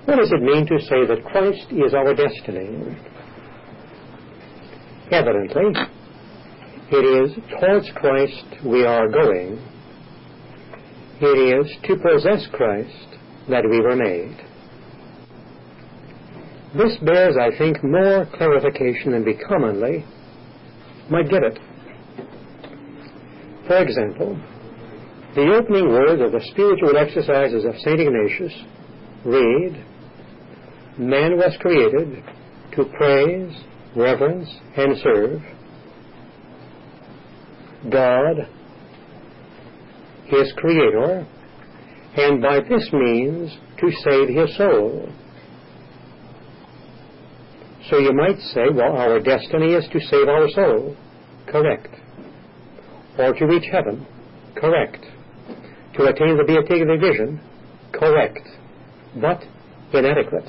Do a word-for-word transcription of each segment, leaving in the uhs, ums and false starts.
What does it mean to say that Christ is our destiny? Evidently, it is towards Christ we are going. It is to possess Christ that we were made. This bears, I think, more clarification than we commonly might give it. For example, the opening words of the spiritual exercises of Saint Ignatius read, "Man was created to praise, reverence, and serve God, his Creator, and by this means to save his soul." So you might say, well, our destiny is to save our soul. Correct. Or to reach heaven. Correct. To attain the beatific vision. Correct. But inadequate.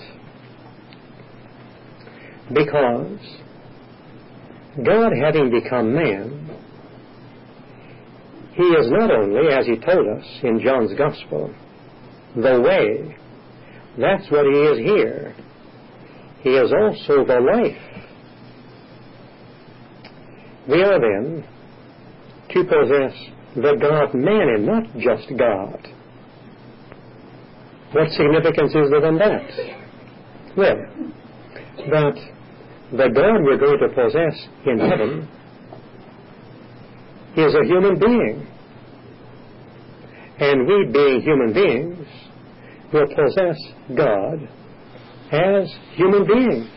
Because God, having become man, he is not only, as he told us in John's Gospel, the way. That's what he is here. He is also the life. We are then to possess the God-man and not just God. What significance is there in that? Well, that the God we're going to possess in heaven is a human being. And we, being human beings, will possess God as human beings.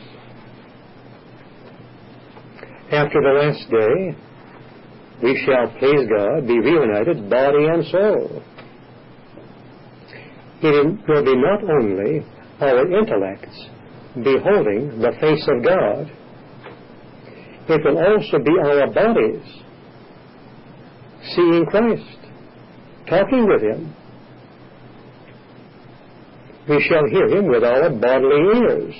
After the last day, we shall, please God, be reunited body and soul. It will be not only our intellects beholding the face of God, it will also be our bodies seeing Christ, talking with him. We shall hear him with our bodily ears.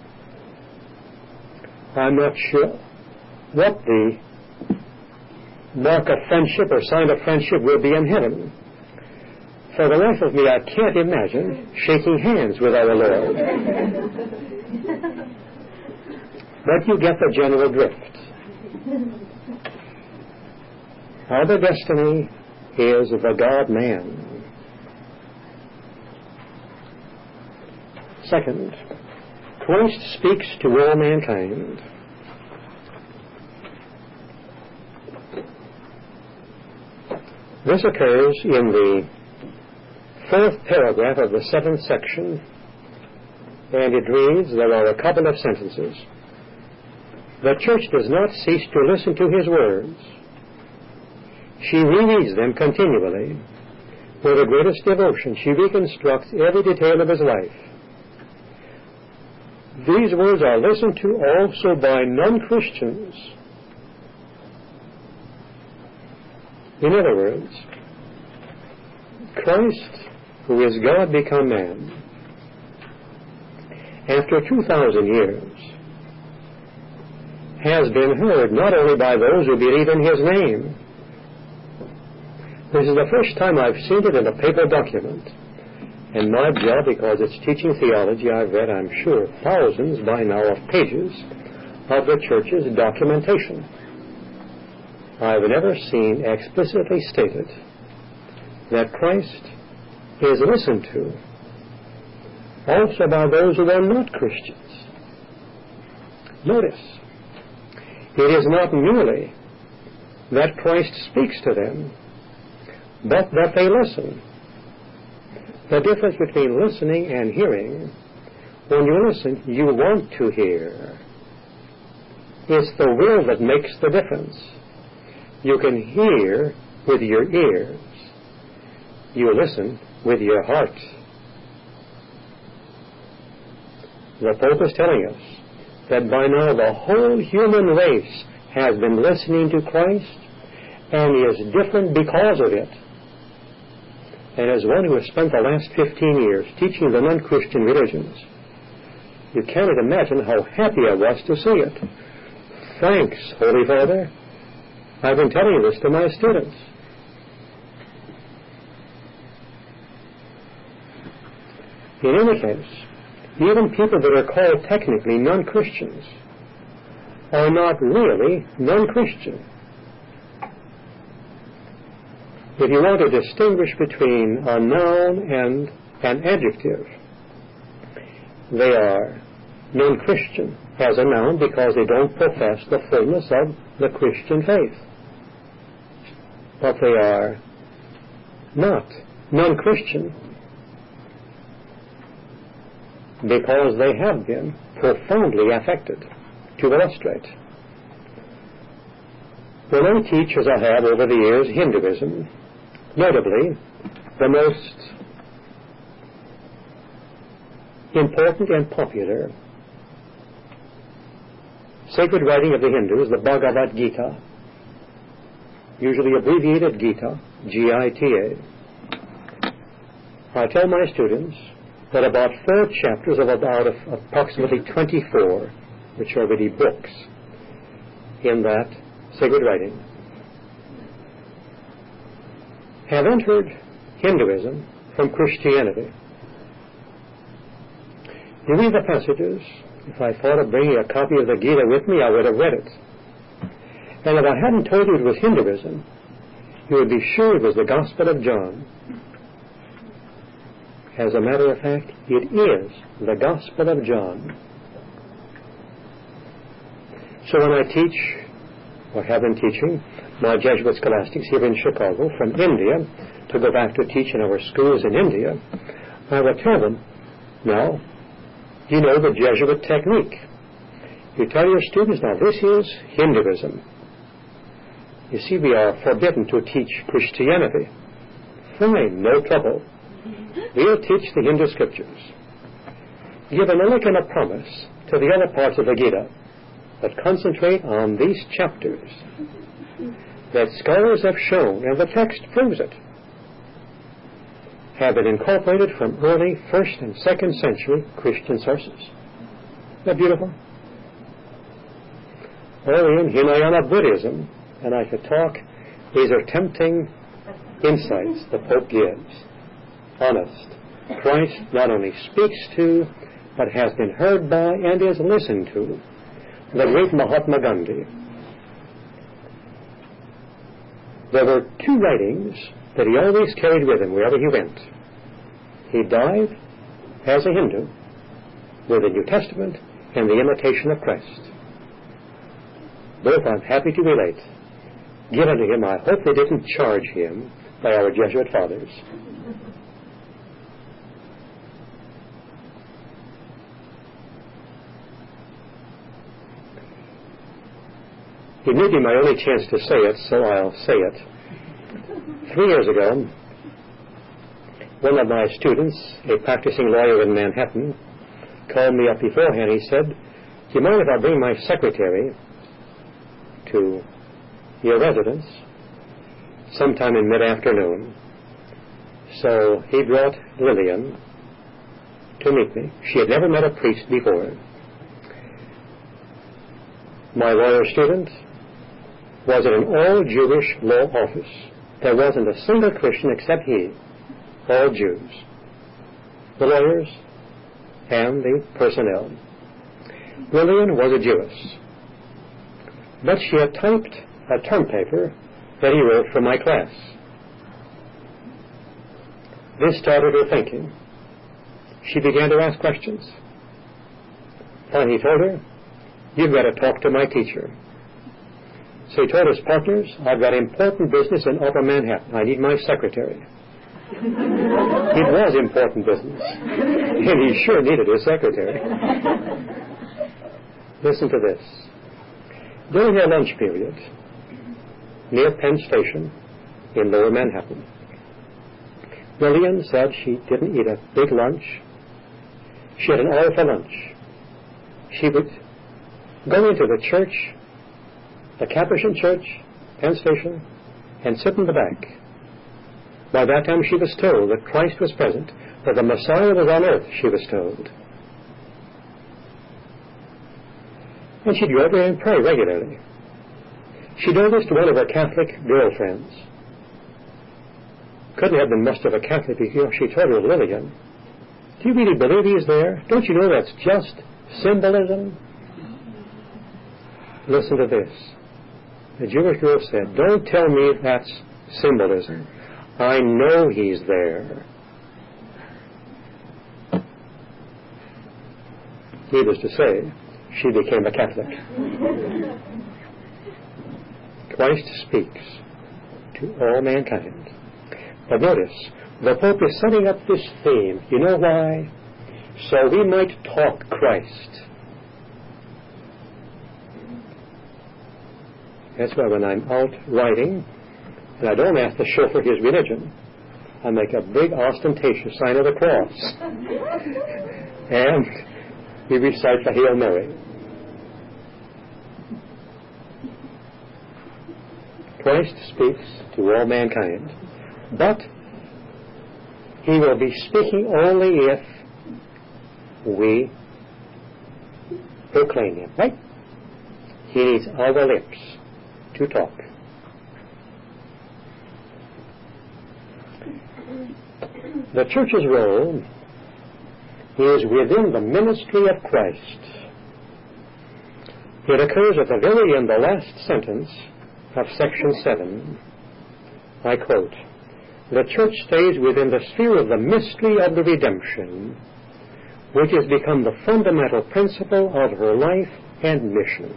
I'm not sure what the mark of friendship or sign of friendship will be in heaven. For the life of me, I can't imagine shaking hands with our Lord. But you get the general drift. Our destiny is the God-man. Second, Christ speaks to all mankind. This occurs in the fourth paragraph of the seventh section, and it reads, there are a couple of sentences. The church does not cease to listen to his words. She rereads them continually. With the greatest devotion, she reconstructs every detail of his life. These words are listened to also by non-Christians. In other words, Christ, who is God become man, after two thousand years, has been heard not only by those who believe in his name. This is the first time I've seen it in a paper document. And my job, because it's teaching theology, I've read, I'm sure, thousands by now of pages of the church's documentation. I've never seen explicitly stated that Christ is listened to also by those who are not Christians. Notice, it is not merely that Christ speaks to them, but that they listen. The difference between listening and hearing, when you listen, you want to hear. It's the will that makes the difference. You can hear with your ears. You listen with your heart. The Pope is telling us that by now the whole human race has been listening to Christ and is different because of it. And as one who has spent the last fifteen years teaching the non-Christian religions, you cannot imagine how happy I was to see it. Thanks, Holy Father. I've been telling this to my students. In any case, even people that are called technically non-Christians are not really non-Christian. If you want to distinguish between a noun and an adjective, they are non-Christian as a noun because they don't profess the fullness of the Christian faith. But they are not non-Christian because they have been profoundly affected. To illustrate, when I teach, as I have over the years, Hinduism, notably the most important and popular sacred writing of the Hindus, the Bhagavad Gita, usually abbreviated Gita, G I T A, I tell my students that about four chapters of about approximately twenty-four, which are really books in that sacred writing, have entered Hinduism from Christianity. You read the passages. If I thought of bringing a copy of the Gita with me, I would have read it. And if I hadn't told you it was Hinduism, you would be sure it was the Gospel of John. As a matter of fact, it is the Gospel of John. So when I teach, or have been teaching, my Jesuit scholastics here in Chicago from India to go back to teach in our schools in India, I will tell them, now, you know the Jesuit technique. You tell your students, now this is Hinduism. You see, we are forbidden to teach Christianity. Fine, no trouble. We'll teach the Hindu scriptures. Give an elegant a promise to the other parts of the Gita, but concentrate on these chapters that scholars have shown, and the text proves it, have been incorporated from early first and second century Christian sources. Isn't that beautiful? Or in Hinayana Buddhism, and I could talk, these are tempting insights the Pope gives. Honest. Christ not only speaks to, but has been heard by and is listened to. The great Mahatma Gandhi. There were two writings that he always carried with him wherever he went. He died as a Hindu with the New Testament and the Imitation of Christ. Both I'm happy to relate. Given to him, I hope they didn't charge him by our Jesuit fathers. It may be my only chance to say it, so I'll say it. Three years ago, one of my students, a practicing lawyer in Manhattan, called me up beforehand. He said, do you mind if I bring my secretary to your residence sometime in mid-afternoon? So he brought Lillian to meet me. She had never met a priest before. My lawyer student was in an all-Jewish law office. There wasn't a single Christian except he, all Jews, the lawyers and the personnel. Lillian was a Jewess, but she had typed a term paper that he wrote for my class. This started her thinking. She began to ask questions. Finally, he told her, you've got to talk to my teacher. So he told his partners, I've got important business in Upper Manhattan. I need my secretary. It was important business. And he sure needed his secretary. Listen to this. During their lunch period, near Penn Station in Lower Manhattan, Lillian said she didn't eat a big lunch. She had an hour for lunch. She would go into the church, the Capuchin Church, Penn Station, and sit in the back. By that time she was told that Christ was present, that the Messiah was on earth, she was told. And she'd go over and pray regularly. She told this to one of her Catholic girlfriends. Couldn't have been much of a Catholic because she told her, Lillian, Do you really believe he's there? Don't you know that's just symbolism? Listen to this. The Jewish girl said, don't tell me that's symbolism. I know he's there. Needless to say, she became a Catholic. Christ speaks to all mankind. But notice, the Pope is setting up this theme. You know why? So we might talk Christ. That's why when I'm out riding, and I don't ask the chauffeur his religion, I make a big ostentatious sign of the cross. And we recite the Hail Mary. Christ speaks to all mankind, but he will be speaking only if we proclaim him, right? He needs our lips to talk. The church's role is within the ministry of Christ. It occurs at the very end, the last sentence of section seven. I quote, "The church stays within the sphere of the mystery of the redemption, which has become the fundamental principle of her life and mission."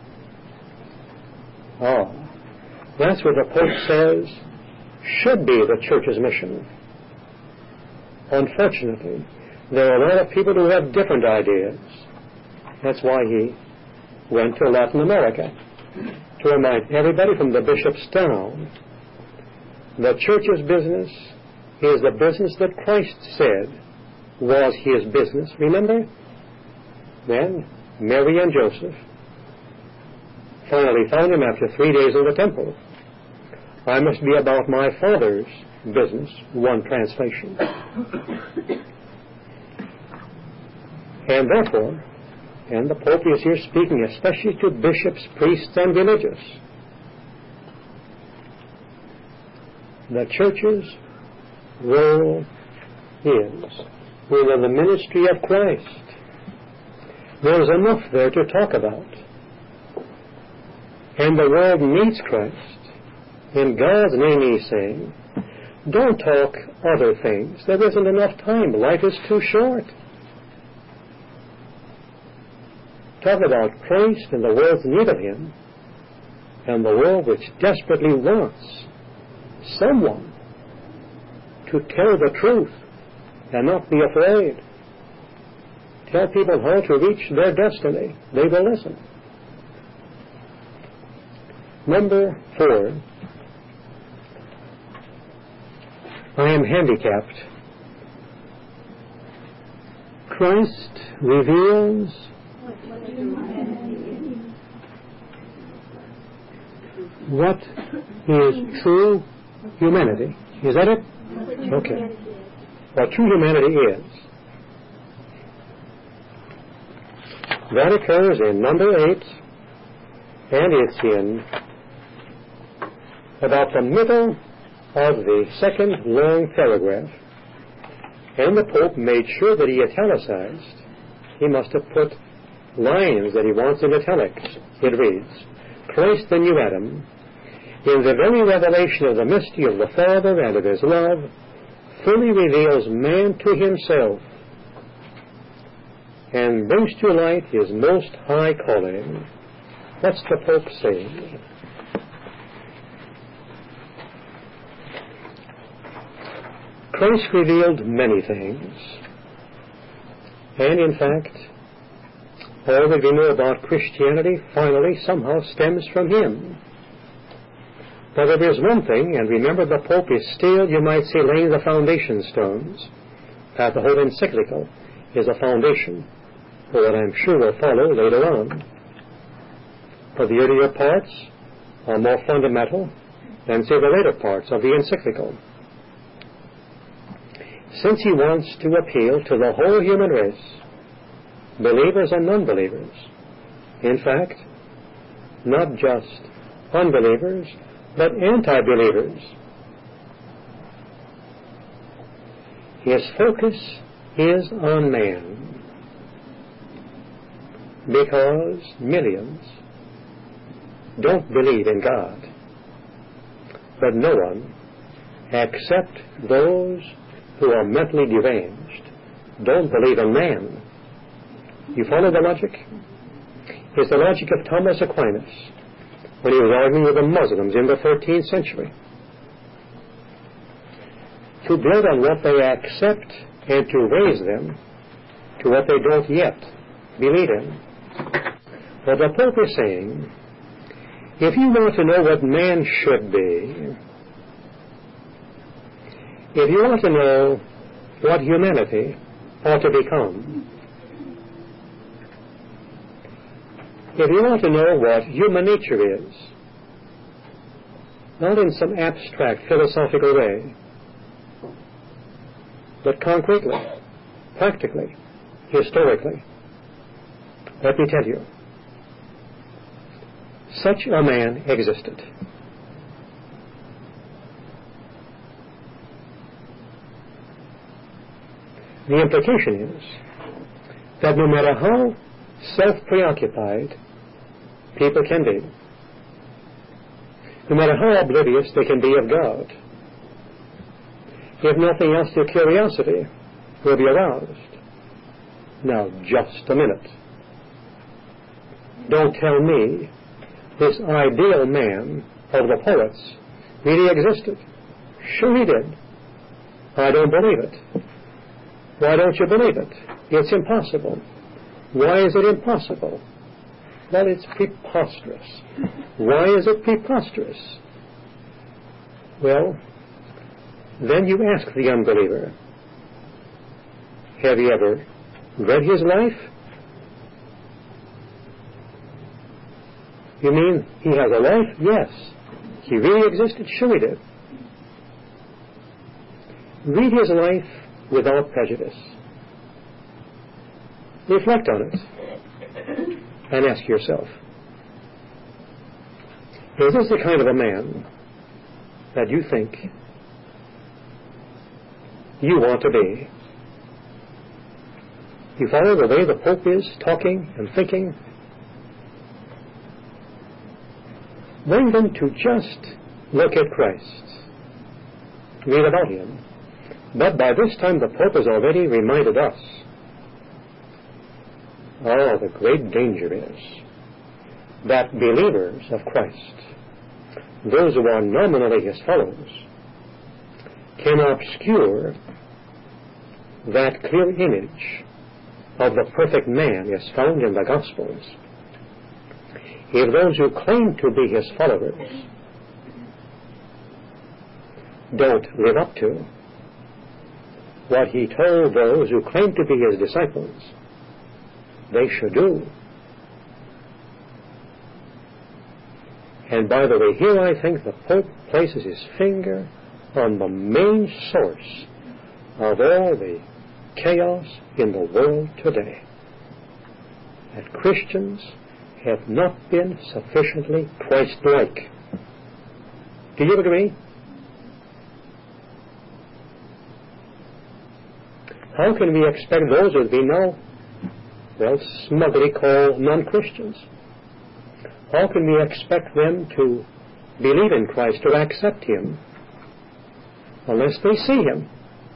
Ah, that's what the Pope says should be the church's mission. Unfortunately, there are a lot of people who have different ideas. That's why he went to Latin America, to remind everybody from the bishops down, the church's business is the business that Christ said was his business. Remember? Then Mary and Joseph finally found him after three days in the temple. I must be about my Father's business, one translation. And therefore, and the Pope is here speaking especially to bishops, priests, and religious, the church's role is within the ministry of Christ. There is enough there to talk about. And the world needs Christ. In God's name he's saying, don't talk other things. There isn't enough time. Life is too short. Talk about Christ and the world's need of him, and the world which desperately wants someone to tell the truth and not be afraid. Tell people how to reach their destiny. They will listen. Number four, I am handicapped. Christ reveals what is true humanity. Is that it? Okay. What true humanity is. That occurs in number eight, and it's in about the middle of the second long paragraph. And the Pope made sure that he italicized. He must have put lines that he wants in italics. It reads, Christ the new Adam, in the very revelation of the mystery of the Father and of his love, fully reveals man to himself and brings to light his most high calling. What's the Pope saying? Christ revealed many things, and in fact, all that we know about Christianity finally somehow stems from him. But there is one thing, and remember the Pope is still, you might say, laying the foundation stones. That the whole encyclical is a foundation for what I'm sure will follow later on. For the earlier parts are more fundamental than, say, the later parts of the encyclical. Since he wants to appeal to the whole human race, believers and non-believers, in fact, not just unbelievers, but anti-believers, his focus is on man because millions don't believe in God, but no one, except those who are mentally deranged, don't believe in man. You follow the logic? It's the logic of Thomas Aquinas when he was arguing with the Muslims in the thirteenth century. To build on what they accept and to raise them to what they don't yet believe in. But the Pope is saying, if you want to know what man should be, if you want to know what humanity ought to become, if you want to know what human nature is, not in some abstract philosophical way, but concretely, practically, historically, let me tell you, such a man existed. The implication is that no matter how self-preoccupied people can be, no matter how oblivious they can be of God, if nothing else, their curiosity will be aroused. Now, just a minute. Don't tell me this ideal man of the poets really existed. Sure he did. I don't believe it. Why don't you believe it? It's impossible. Why is it impossible? Well, it's preposterous. Why is it preposterous? Well, then you ask the unbeliever, have you ever read his life? You mean he has a life? Yes. He really existed? Sure he did. Read his life without prejudice. Reflect on it and ask yourself, is this the kind of a man that you think you want to be? You follow the way the Pope is talking and thinking? Bring them to just look at Christ. Read about him. But by this time the Pope has already reminded us, oh, the great danger is that believers of Christ, those who are nominally his followers, can obscure that clear image of the perfect man is found in the Gospels. If those who claim to be his followers don't live up to what he told those who claim to be his disciples they should do. And by the way, here I think the Pope places his finger on the main source of all the chaos in the world today. That Christians have not been sufficiently Christ-like. Do you agree? How can we expect those who we now, well, smugly call non-Christians? How can we expect them to believe in Christ, to accept him, unless they see him?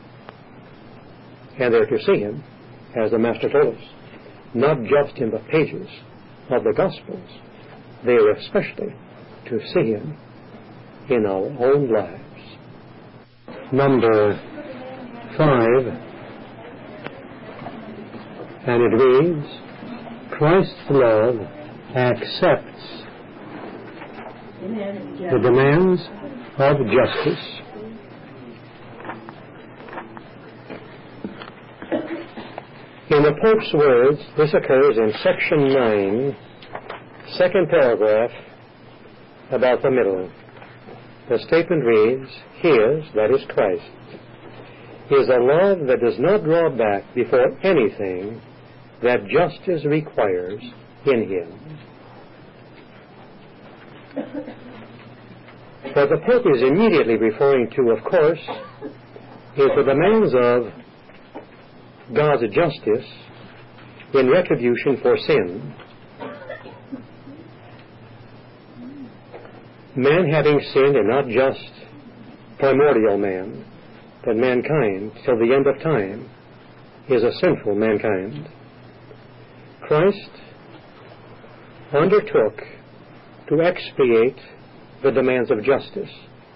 And they're to see him, as the Master told us, not just in the pages of the Gospels. They are especially to see him in our own lives. Number five, and it reads, Christ's love accepts the demands of justice. In the Pope's words, this occurs in section nine, second paragraph, about the middle. The statement reads, His, that is Christ, is a love that does not draw back before anything that justice requires in him. What the Pope is immediately referring to, of course, is the demands of God's justice in retribution for sin. Man having sinned, and not just primordial man, but mankind till the end of time, is a sinful mankind. Christ undertook to expiate the demands of justice.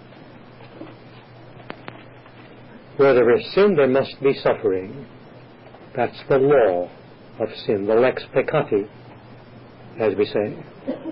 Where there is sin, there must be suffering. That's the law of sin, the lex peccati, as we say.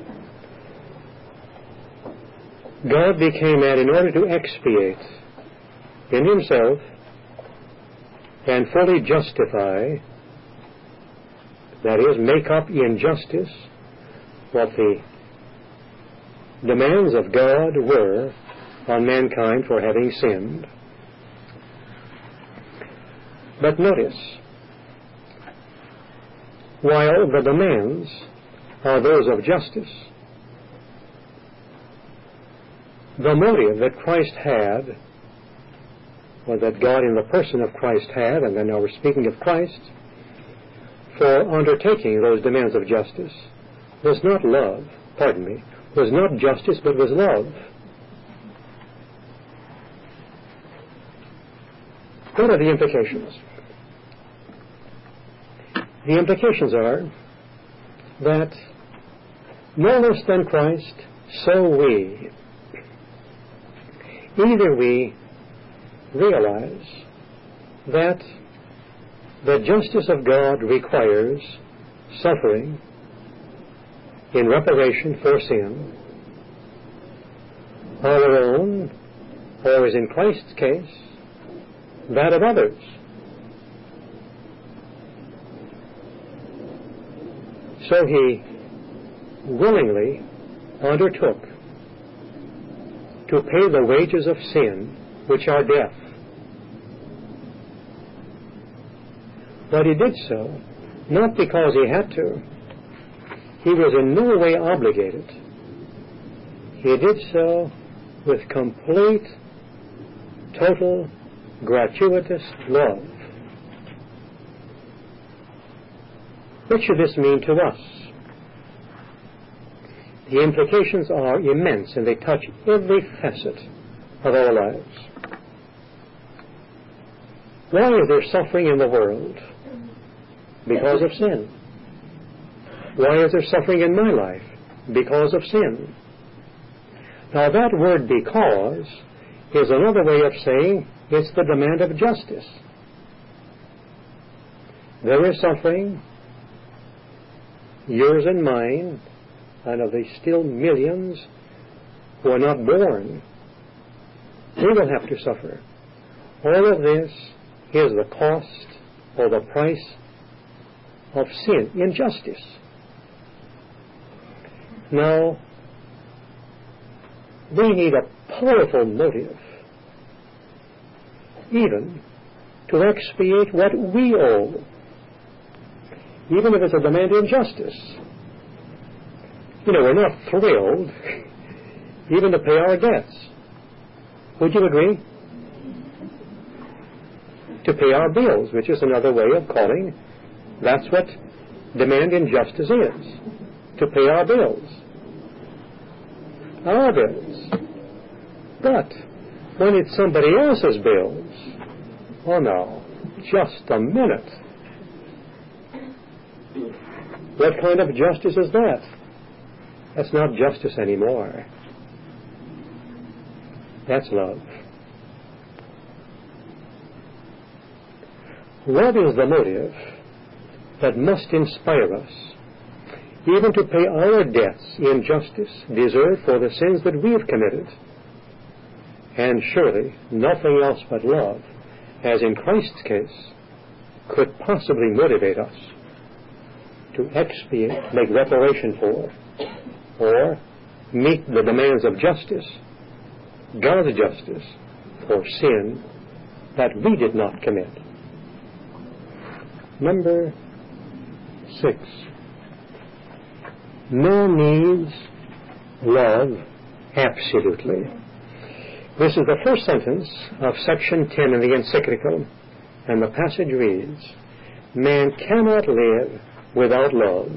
God became man in order to expiate in himself and fully justify, that is, make up in justice what the demands of God were on mankind for having sinned. But notice, while the demands are those of justice, the motive that Christ had, or that God in the person of Christ had, and then now we're speaking of Christ, for undertaking those demands of justice, was not love, pardon me, was not justice, but was love. What are the implications? The implications are that no less than Christ, so we. Either we realize that the justice of God requires suffering in reparation for sin, our own, or as in Christ's case, that of others. So he willingly undertook to pay the wages of sin, which are death. But he did so not because he had to. He was in no way obligated. He did so with complete, total, gratuitous love. What should this mean to us? The implications are immense, and they touch every facet of our lives. Why is there suffering in the world? Because of sin. Why is there suffering in my life? Because of sin. Now that word because is another way of saying it's the demand of justice. There is suffering, yours and mine, and of the still millions who are not born. They will have to suffer. All of this is the cost or the price of sin, injustice. Now, we need a powerful motive even to expiate what we owe, even if it's a demand of injustice. You know, we're not thrilled even to pay our debts. Would you agree? To pay our bills, which is another way of calling, that's what demand injustice is, to pay our bills. Our bills. But when it's somebody else's bills, oh no, just a minute. What kind of justice is that? That's not justice anymore. That's love. Love is the motive that must inspire us even to pay our debts in justice deserved for the sins that we have committed. And surely nothing else but love, as in Christ's case, could possibly motivate us to expiate, make reparation for, or meet the demands of justice, God's justice, for sin that we did not commit. Number six. Man needs love absolutely. This is the first sentence of section ten in the encyclical, and the passage reads, man cannot live without love.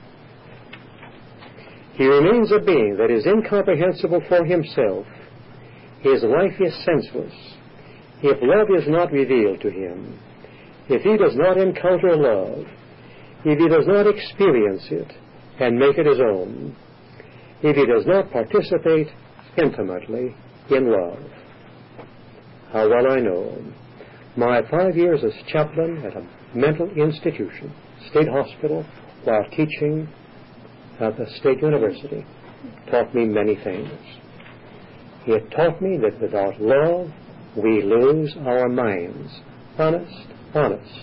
He remains a being that is incomprehensible for himself. His life is senseless if love is not revealed to him, if he does not encounter love, if he does not experience it and make it his own, if he does not participate intimately in love. How well I know my five years as chaplain at a mental institution, state hospital, while teaching at the state university, taught me many things. It taught me that without love, we lose our minds. Honest, honest.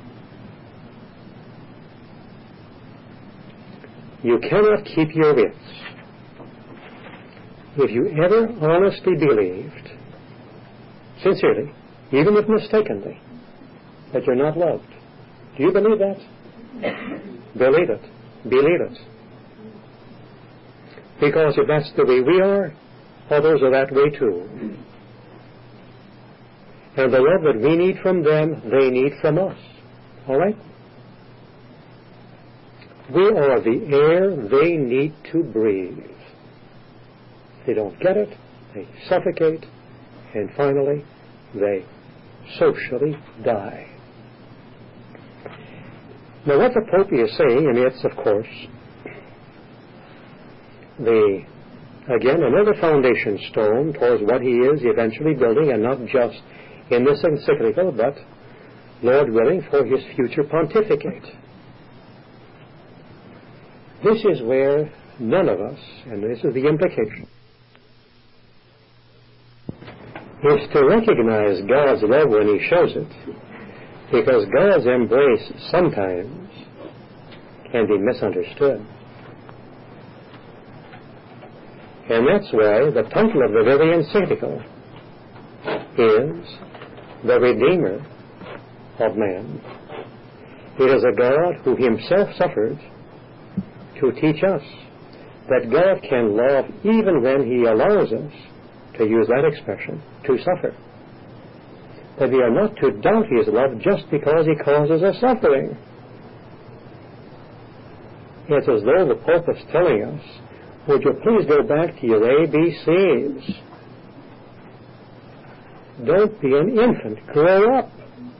You cannot keep your wits. If you ever honestly believed, sincerely, even if mistakenly, that you're not loved, do you believe that? Believe it. Believe it. Because if that's the way we are, others are that way too. And the love that we need from them, they need from us. All right? We are the air they need to breathe. If they don't get it, they suffocate, and finally, they socially die. Now, what the Pope is saying, and it's, of course, the, again, another foundation stone towards what he is eventually building, and not just in this encyclical, but, Lord willing, for his future pontificate. This is where none of us, and this is the implication, is to recognize God's love when he shows it, because God's embrace sometimes can be misunderstood. And that's why the title of the very encyclical is The Redeemer of Man. It is a God who himself suffered to teach us that God can love even when he allows us, to use that expression, to suffer. That we are not to doubt his love just because he causes us suffering. It's as though the Pope is telling us, would you please go back to your A B Cs? Don't be an infant. Grow up.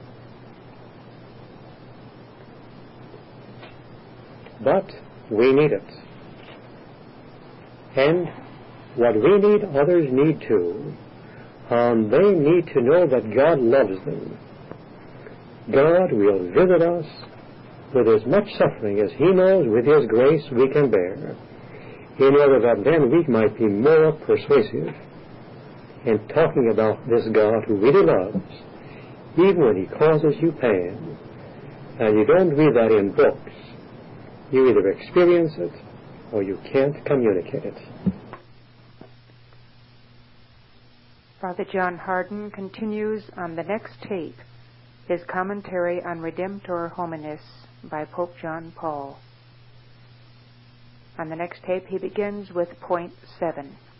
But we need it. And what we need, others need too. Um, they need to know that God loves them. God will visit us with as much suffering as he knows with his grace we can bear, in order that then we might be more persuasive in talking about this God who really loves, even when he causes you pain. And you don't read that in books. You either experience it or you can't communicate it. Father John Hardin continues on the next tape his commentary on Redemptor Hominis by Pope John Paul. On the next tape he begins with point seven.